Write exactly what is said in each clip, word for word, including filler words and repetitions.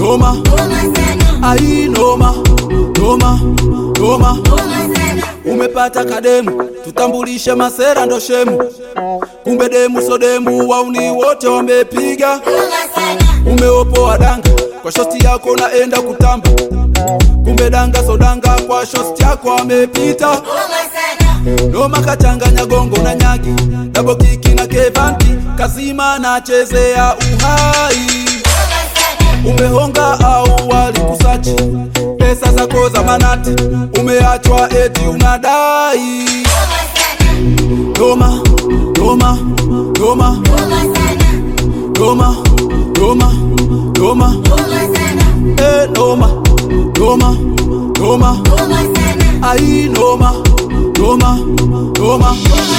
noma, ai noma, noma, noma. Umepata kademu, tutambulishe masera ndo shemu. Kumbe demu so demu, wauni wote wamepiga. Umeopoa danga, kwa shosti yako naenda kutamba. Kumbe danga so danga, kwa shosti yako wamepita. Noma kachanganya gongo na nyagi, double kiki na kevanti, Kazima na chezea uhai. Umehonga au walikusachi, pesa zako za manati, umeachwa eti unadai. Noma, noma, noma, noma, noma, noma, eh noma, noma, noma, ai noma, noma, noma.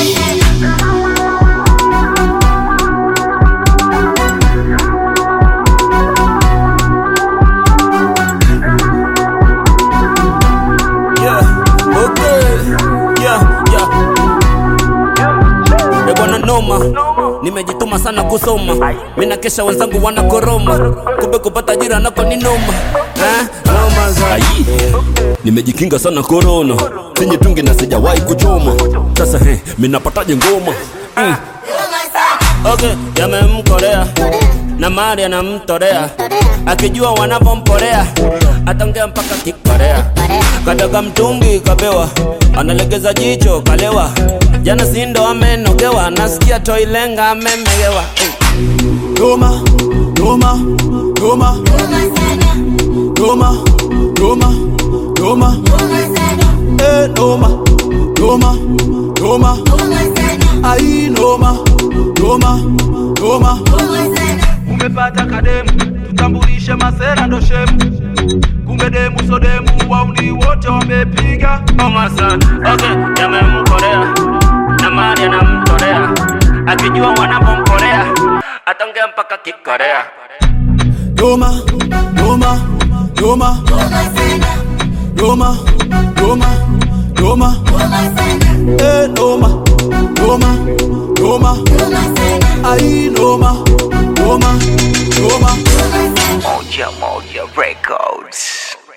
Noma, nimejituma sana kusoma, mina kesha wenzangu wana koroma, kumbe kupata jira nako ni noma. Eh, noma zaidi. Nimejikinga sana corona, sinyitungi na sijawahi kuchoma. Sasa he, mina pataje ngoma. Mm. Okay, yamemkorea na mari anamtorea, akijua wanavomporea atongea mpaka kikorea. Kataka mtungi kapewa, analegeza jicho kalewa. Jana sindo amenogewa, nasikia toilenga amemegewa. Noma, noma, noma, noma, noma, noma, eh noma, noma, noma, ai noma, noma, noma. Umepata kademu, tutambulishe masera ndo shemu. Kumbe demu so demu, wauni wote wamepiga. Noma sana, okay, yamemkorea na mari anamtorea, akijua wanavomporea atongea mpaka kikorea. Noma, noma, noma, noma, noma, noma, eh noma, noma, noma, ai noma, noma, noma. Moja Moja Records.